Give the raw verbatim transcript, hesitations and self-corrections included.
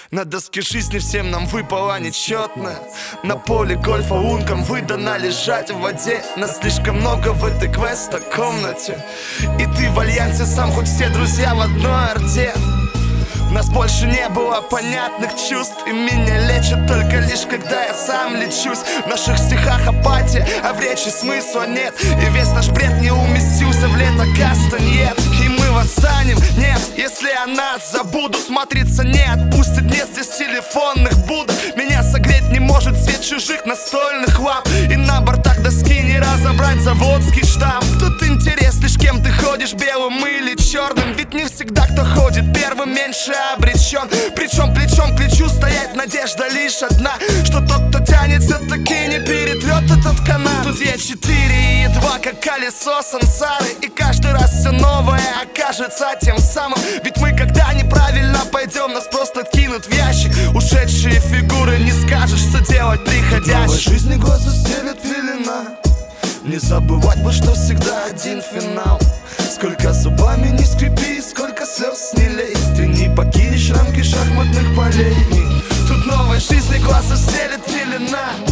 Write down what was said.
На доске жизни всем нам выпала нечетная. На поле гольфа ункам выдано лежать в воде. Нас слишком много в этой квест-комнате. И ты в альянсе сам, хоть все друзья в одной орде. У нас больше не было понятных чувств, и меня лечат только лишь, когда я сам лечусь. В наших стихах апатия, а в речи смысла нет. И весь наш бред не уместился в лето кастаньет. И мы восстанем, нет, если о нас забудут. Смотрится не отпустит, нет здесь телефонных будок. Меня согреть не может свет чужих настольных ламп. И на бортах доски не разобрать заводский штамп. Тут интерес лишь кем ты ходишь, белым или черным. Ведь не всегда кто ходит первым меньше обречен. Причем плечом к плечу стоять надежда лишь одна, что тот, кто тянется, таки не перетрет этот канат. Тут я четыре и два, как колесо сансары. И каждый раз все новое окажется тем самым. Ведь мы, когда неправильно пойдем, нас просто кинут в ящик. Ушедшие фигуры, не скажешь, что делать приходящих. В новой жизни глаза стелет пелена. Не забывать бы, что всегда один финал. Сколько зубами не скрипи, сколько слез не лей, ты не покинешь рамки шахматных полей. Тут новой жизни глаза стелет пелена.